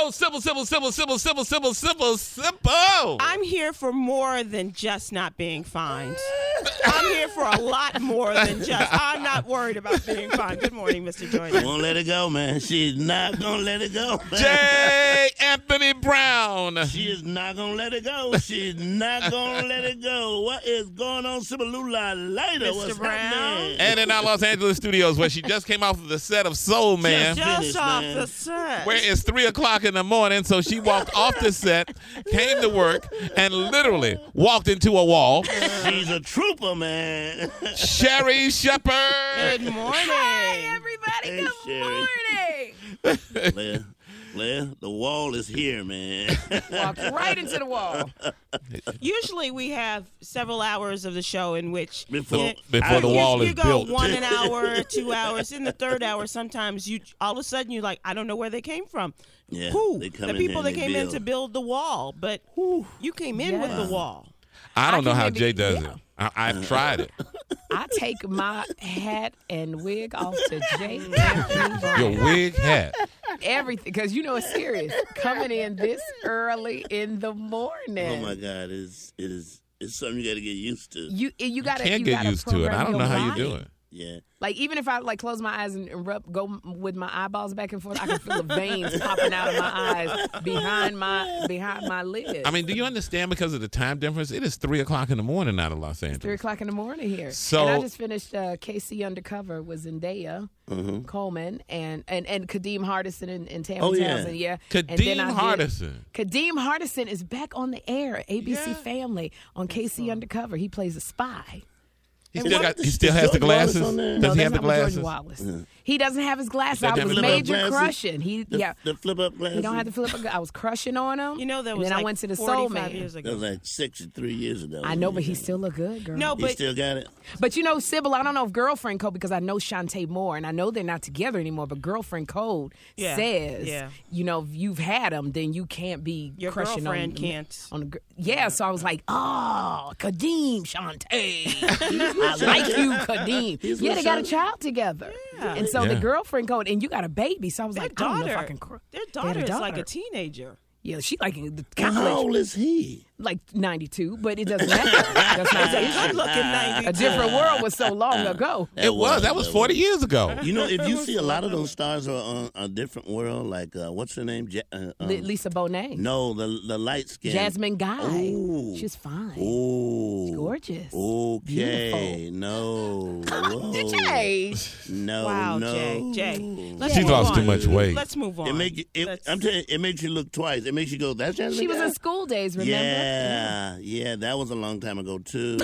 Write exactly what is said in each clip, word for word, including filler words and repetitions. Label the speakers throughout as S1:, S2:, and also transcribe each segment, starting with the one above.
S1: Sybil, Sybil, Sybil, Sybil, Sybil, Sybil, Sybil, Sybil, Sybil.
S2: I'm here for more than just not being fined. I'm here for a lot more than just, I'm not worried about being fined. Good morning, Mister Jordan.
S3: Won't let it go, man. She's not going to let it go. Man.
S1: J. Anthony Brown.
S3: She is not going to let it go. She's not going to let it go. What is going on, Sybilula later?
S2: Mister
S3: What's
S2: Brown?
S3: happening?
S1: And in our Los Angeles studios, where she just came off of the set of Soul Man,
S3: Just
S2: Just
S3: finished,
S2: off
S3: man.
S2: the set.
S1: where it's three o'clock in the morning. So she walked off the set, came to work, and literally walked into a wall.
S3: She's a trooper, man.
S1: Sherry Shepherd.
S2: Good morning.
S4: Hi, everybody.
S3: Hey,
S4: Good
S3: Sherry.
S4: morning.
S3: Blair, Blair, the wall is here, man.
S4: Walked right into the wall.
S2: Usually we have several hours of the show in which
S3: Before-
S2: you know,
S1: Before the
S2: you-
S1: wall
S2: you
S1: is
S2: go
S1: built.
S2: one an hour, two hours. In the third hour, sometimes you all of a sudden you're like, I don't know where they came from.
S3: Yeah,
S2: Who?
S3: they come
S2: The
S3: in
S2: people
S3: there
S2: that
S3: and
S2: came
S3: they
S2: in to build the wall, but you came in with
S4: Yeah.
S2: the wall.
S1: I don't
S4: I
S1: know
S4: can
S1: how
S4: maybe-
S1: Jay does
S4: yeah.
S1: it. I, I've tried it.
S4: I take my hat and wig off to Jay Anthony Brown.
S1: Your wig hat.
S4: Everything, because you know it's serious. Coming in this early in the morning.
S3: Oh, my God. It's, it is, it's something you got to get used to.
S4: You you gotta
S1: Can't
S4: you
S1: get
S4: gotta
S1: used to it. I
S4: program
S1: don't know
S4: your
S1: how you
S4: body.
S1: do it.
S3: Yeah.
S4: Like even if I like close my eyes and, and rub, go with my eyeballs back and forth, I can feel the veins popping out of my eyes behind my behind my lids.
S1: I mean, do you understand because of the time difference? It is three o'clock in the morning out of Los
S4: Three
S1: Angeles.
S4: o'clock in the morning here.
S1: So-
S4: and I just finished uh, K C Undercover with Zendaya,
S3: Mm-hmm.
S4: Coleman, and, and, and Kadeem Hardison and, and Tammy
S3: Oh, yeah.
S4: Townsend. Yeah. And then
S1: Kadeem
S4: I did-
S1: Hardison.
S4: Kadeem Hardison is back on the air, A B C
S1: Yeah.
S4: Family on K C Undercover. He plays a spy.
S1: He
S3: And
S1: still,
S3: what-
S1: got, he still has the
S3: George Wallace
S1: glasses?
S3: on there?
S1: Does
S4: No,
S1: he
S4: that's
S1: have the
S4: not with
S1: glasses?
S4: George Wallace. He doesn't have his glasses.
S1: Doesn't
S4: I
S1: have
S4: was
S1: the
S4: major
S3: flip-up glasses?
S4: crushing. He
S3: The,
S4: yeah.
S3: the flip-up glasses.
S4: He don't have the flip up. I was crushing on him.
S2: You know that
S4: and
S2: was
S4: then
S2: like
S4: I went to the Soul
S2: forty-five
S4: Man.
S2: years
S3: That
S2: ago.
S3: was like sixty-three years ago.
S4: I know, but he still look good, girl.
S2: No,
S3: He
S2: but
S3: still got it?
S4: But you know, Sybil, I don't know if Girlfriend Code, because I know Shantae Moore, and I know they're not together anymore, but Girlfriend Code
S2: Yeah,
S4: says,
S2: yeah.
S4: you know, if you've had them, then you can't be
S2: Your
S4: crushing
S2: girlfriend
S4: on
S2: can't.
S4: On the, gr- yeah, so I was like, oh, Kadeem, Shantae. I like you, Kadeem.
S3: He's
S4: Yeah,
S3: with
S4: they got a
S3: Shantae.
S4: child together. And so the
S1: Yeah.
S4: Girlfriend Code, and you got a baby, so I was
S2: their
S4: like, I don't know if
S2: daughter,
S4: I can cr-
S2: their
S4: They had
S2: daughter
S4: a
S2: is like a
S4: daughter.
S2: teenager.
S4: Yeah, she like in the
S3: How
S4: college,
S3: old is he?
S4: like ninety-two, but it doesn't matter. That's not the issue.
S2: Good looking ninety.
S4: A different world was so long ago.
S1: It was. That was forty years ago.
S3: You know, if you see a lot of those stars are on a different world, like, uh, what's her name? Ja- uh, um,
S4: Li- Lisa Bonet.
S3: No, the the light skin.
S4: Jasmine Guy.
S3: Ooh.
S4: She's fine.
S3: Ooh.
S4: Gorgeous.
S3: Okay. No. Whoa.
S4: Jay.
S3: No.
S2: Wow,
S3: no.
S2: Jay, Jay. Let's
S1: She's
S2: move
S1: lost
S2: on.
S1: too much weight.
S2: Let's move on.
S3: It make you, it,
S2: Let's-
S3: I'm telling you, it makes you look twice. It makes you go, that's Jasmine
S4: She was
S3: Guy?
S4: in School Days, remember?
S3: Yeah, yeah, that was a long time ago too.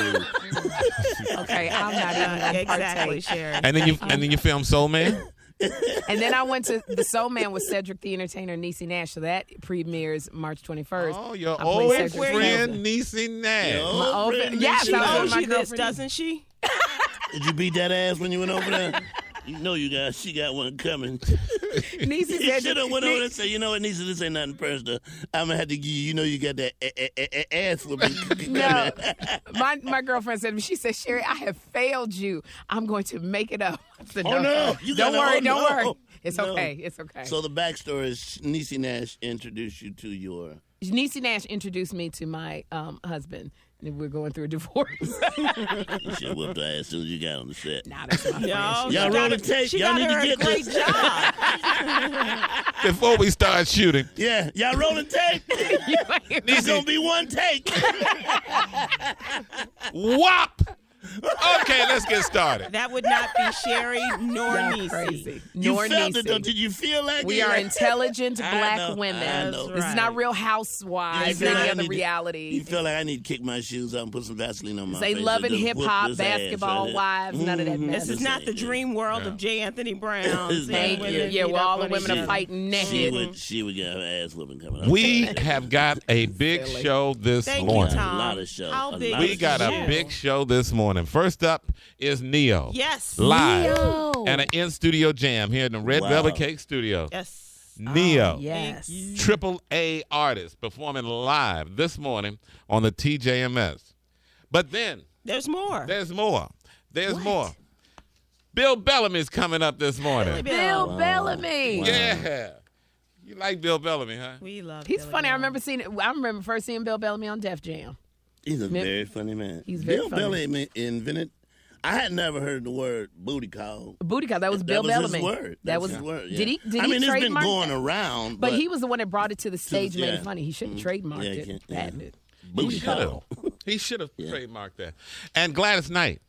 S4: Okay, I'm not even
S2: Uh,
S4: gonna
S2: exactly,
S4: partake.
S2: Sharon.
S1: And then you and then you filmed Soul Man?
S4: And then I went to the Soul Man with Cedric the Entertainer and Niecy Nash. So that premieres March twenty-first.
S1: Oh, your
S4: I play
S1: old
S4: Cedric
S1: friend
S4: Wilson.
S1: Niecy Nash.
S3: Yo.
S4: My old
S3: friend
S4: friend- yes,
S3: Niecy
S4: I was
S2: She
S4: with
S2: owes
S4: my
S2: you this,
S4: girlfriend.
S2: doesn't she?
S3: Did you beat that ass when you went over there? You know you got she got one coming.
S4: Niecy
S3: You
S4: said,
S3: should have went over there and said, you know what, Nisa, this ain't nothing personal. I'm gonna have to give you. You know you got that a- a- a- a- ass whooping coming.
S4: No, my my girlfriend said to me, she said, Sherry, I have failed you. I'm going to make it up. I said,
S3: Oh, no. You
S4: don't
S3: gotta-
S4: worry,
S3: oh,
S4: don't
S3: no.
S4: worry. It's
S3: No.
S4: okay, it's okay.
S3: So the backstory is Niecy Nash introduced you to your.
S4: Niecy Nash introduced me to my um, husband, and we're going through a divorce.
S3: You should have whooped her ass as soon as you got on the set.
S4: Nah, that's my friend.
S2: No,
S3: Y'all
S2: she got
S3: rolling
S2: her-
S3: tape.
S2: She
S3: Y'all
S2: got
S3: need
S2: her
S3: to
S2: a
S3: get
S2: great
S3: this.
S2: job.
S1: Before we start shooting,
S3: Yeah, y'all rolling tape. It's gonna be one take.
S1: whop! Okay, let's get started.
S2: That would not be Sherry nor
S4: Y'all
S2: Niecy.
S4: crazy.
S3: You
S4: Nor
S3: felt it though.
S4: Niecy.
S3: Did you feel like
S4: We
S3: it?
S4: are
S3: Like-
S4: intelligent
S3: I
S4: black
S3: know,
S4: women.
S3: I know.
S4: This is not Real Housewives
S3: You
S4: or
S3: feel
S4: any
S3: like I
S4: other
S3: need to-
S4: reality.
S3: You feel like I need to kick my shoes up and put some Vaseline on my
S4: Say
S3: face.
S4: loving
S3: and just
S4: hip
S3: whoop
S4: hop,
S3: this ass
S4: basketball
S3: right
S4: wives, none of that
S3: Mhm.
S4: mess.
S2: This is not the dream world of J. Anthony Brown.
S3: It's
S2: seeing
S3: not.
S4: Thank you.
S2: women
S4: Yeah,
S2: beat
S4: where
S2: up
S4: all the
S2: on
S4: women
S2: each
S4: are
S2: other.
S4: fighting
S3: She
S4: naked.
S3: would, she would get her ass whooping coming up.
S1: We have got a big
S4: Silly.
S1: show this
S2: Thank you,
S1: morning.
S2: Tom.
S3: A lot of show.
S2: How
S3: A
S2: big
S3: lot
S1: We
S2: is
S1: got
S2: the
S1: a
S2: show?
S1: big show this morning. First up is Neo.
S2: Yes.
S1: Live
S4: Neo.
S1: and an in-studio jam here in the Red
S3: Wow.
S1: Velvet Cake Studio.
S2: Yes.
S1: Neo,
S4: Yes.
S2: Thank you.
S1: triple A artist, performing live this morning on the T J M S. But then
S2: There's more.
S1: there's more. There's
S4: What?
S1: more. Bill Bellamy's coming up this morning.
S2: Hey,
S4: Bill
S3: Wow.
S4: Bellamy.
S3: Wow.
S1: Yeah. You like Bill Bellamy, huh?
S2: We love.
S4: He's
S2: Billy
S4: funny. I
S2: Bellamy.
S4: remember seeing. I remember first seeing Bill Bellamy on Def Jam.
S3: He's a
S4: Mem-
S3: very funny man.
S4: He's very
S3: Bill
S4: funny.
S3: Bellamy invented. I had never heard the word booty call.
S4: Booty call. That was
S3: That
S4: Bill
S3: was
S4: Bellamy.
S3: his word.
S4: That
S3: That's
S4: was
S3: his word. Yeah.
S4: Did he? Did
S3: I
S4: he
S3: mean, it's been
S4: trademark
S3: going
S4: that?
S3: around,
S4: But,
S3: but,
S4: he was the one that brought it to the stage, made
S3: yeah.
S4: it funny. He shouldn't trademark
S3: Yeah,
S4: it,
S3: can't- yeah.
S4: patent it.
S1: He
S3: booty
S1: should have.
S3: call.
S1: He should have
S3: Yeah.
S1: trademarked that. And Gladys Knight.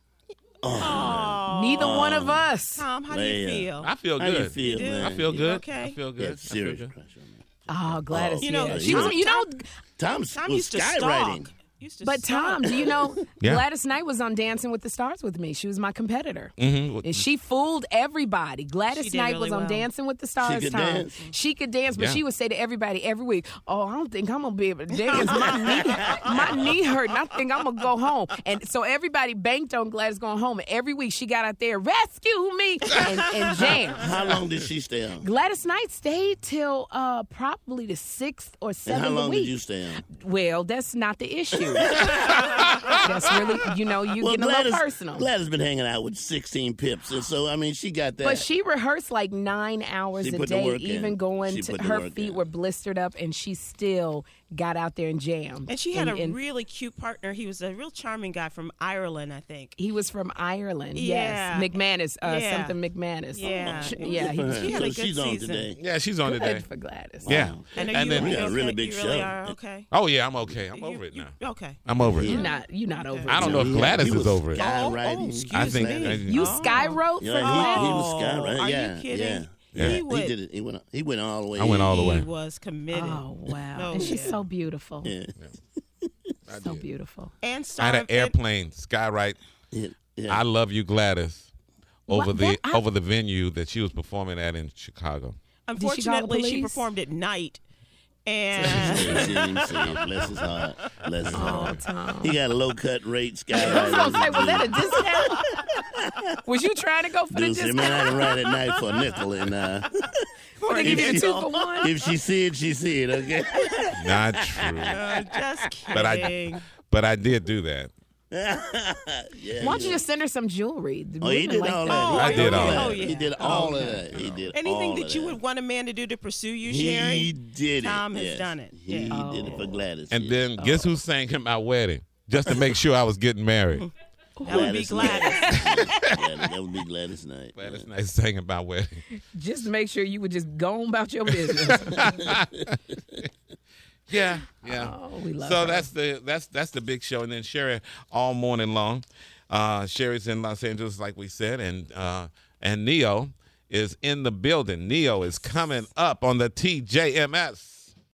S4: Neither one of us.
S2: Tom, how do you
S3: Man.
S2: feel?
S1: I feel
S3: How
S1: good.
S3: you feel,
S2: You do?
S3: man?
S1: I feel good.
S2: okay?
S1: I feel
S3: Yeah,
S1: good. I feel
S3: serious
S1: good.
S3: crush on me.
S4: Oh, Gladys.
S3: Oh,
S2: You know,
S4: yeah.
S2: she
S4: She was,
S2: was-
S4: you know,
S3: Tom,
S2: Tom
S3: was
S2: used to
S3: skywriting.
S2: stalk. Used to
S4: but
S2: stalk.
S4: Tom, do you know
S1: Yeah.
S4: Gladys Knight was on Dancing with the Stars with me. She was my competitor.
S1: Mm-hmm.
S4: And she fooled everybody. Gladys
S2: She did
S4: Knight
S2: really
S4: was on
S2: well.
S4: Dancing with the Stars.
S3: could
S4: Tom.
S3: dance?
S4: She could dance, but
S1: Yeah.
S4: she would say to everybody every week, "Oh, I don't think I'm gonna be able to dance. My knee, my knee hurt, and I think I'm gonna go home." And so everybody banked on Gladys going home. And every week she got out there, "Rescue me," and, and jammed.
S3: How long did she stay on?
S4: Gladys Knight stayed till uh, probably the sixth or
S3: And
S4: seventh
S3: how long
S4: week.
S3: did you stay on?
S4: Well, that's not the issue. That's really, you know, you
S3: Well,
S4: getting a
S3: Gladys,
S4: little personal.
S3: Gladys been hanging out with sixteen pips, and so I mean, she got that.
S4: But she rehearsed like nine hours
S3: She
S4: a
S3: put the
S4: day,
S3: work in.
S4: even going
S3: She
S4: to
S3: put the
S4: her
S3: work
S4: feet
S3: in.
S4: were blistered up, and she still got out there and jammed.
S2: And she had a
S4: and
S2: really cute partner. He was a real charming guy from Ireland, I think.
S4: He was from Ireland.
S2: Yeah.
S4: Yes, McManus, uh,
S2: Yeah.
S4: something McManus.
S2: Yeah.
S4: Sh-
S2: It was
S4: yeah. He
S3: For
S4: was
S3: her.
S2: She had a
S3: so
S2: good
S3: she's on
S2: season.
S3: today.
S1: Yeah, she's on today.
S4: good for Gladys.
S1: Yeah.
S2: And are
S1: And
S2: you,
S1: then-
S3: We got a
S2: okay?
S3: really big
S2: you really
S3: show.
S2: are okay.
S1: Oh yeah, I'm okay. I'm
S2: You-
S1: over it
S2: you-
S1: now.
S2: Okay.
S1: I'm over it.
S4: You're not. You're not over.
S1: I
S4: it.
S1: don't know if
S3: He-
S1: Gladys
S3: he
S1: is
S3: was
S1: over it.
S3: skywriting.
S2: Oh, excuse
S1: I think-
S2: me.
S1: I-
S4: You
S2: Oh.
S4: skywrote for
S3: Yeah,
S4: Gladys.
S3: he, he was skywriting.
S2: Are
S3: yeah,
S2: you kidding?
S3: yeah.
S1: Yeah.
S2: He,
S3: He
S2: would,
S3: did it. He went. He went all the way.
S1: I went all the way.
S2: He was committed.
S4: Oh wow!
S2: Oh,
S4: and she's
S2: yeah.
S4: so beautiful.
S3: Yeah.
S1: I
S4: So
S1: did.
S4: beautiful.
S2: And
S1: I
S2: star
S1: had an
S2: of it-
S1: airplane, Skywrite.
S3: Yeah. yeah.
S1: I love you, Gladys. Over
S4: What-
S1: the
S4: that- I-
S1: over the venue that she was performing at in Chicago.
S4: Did she call the
S2: Unfortunately, she
S4: police?
S2: performed at night. And
S3: See him, see him. Bless his heart. Bless his
S4: Oh,
S3: heart.
S4: Tom.
S3: He got a low cut rate.
S4: I was
S3: Skywriting.
S4: gonna say, was that a discount? Was you trying to go for the
S3: Dude said,
S4: discount?
S3: man, I can ride at night for a nickel, and uh,
S4: Or they give you a
S3: if
S4: two
S3: she-
S4: for one?
S3: if she see it, she see it. Okay.
S1: Not true.
S2: uh, just kidding.
S1: But I but I did do that.
S3: yeah.
S4: Why don't you just send her some jewelry? The
S3: Oh, he
S4: women
S3: did
S4: like
S3: all
S4: that.
S3: that.
S2: Oh,
S1: I
S3: He
S1: did all
S3: that.
S1: that.
S2: Oh, yeah.
S3: He did all of that. He did
S2: Anything
S3: all
S2: that
S3: of
S2: you
S3: that.
S2: would want a man to do to pursue you,
S3: He
S2: Sherry.
S3: did it.
S2: Tom has
S3: yes.
S2: done it.
S3: He
S2: Yeah.
S3: did it for Gladys.
S1: And
S3: yes.
S1: then guess who sang at my wedding? Just to make sure I was getting married.
S2: That would be
S3: Gladys
S2: Gladys.
S3: Gladys. That would be Gladys Knight.
S1: Gladys Knight sang at my wedding.
S4: Just to make sure you would just go on about your business.
S1: Yeah, yeah.
S4: Oh, we love
S1: so
S4: her.
S1: that's the that's that's the big show, and then Sherry all morning long. Uh, Sherry's in Los Angeles, like we said, and uh, and Neo is in the building. Neo is coming up on the T J M S.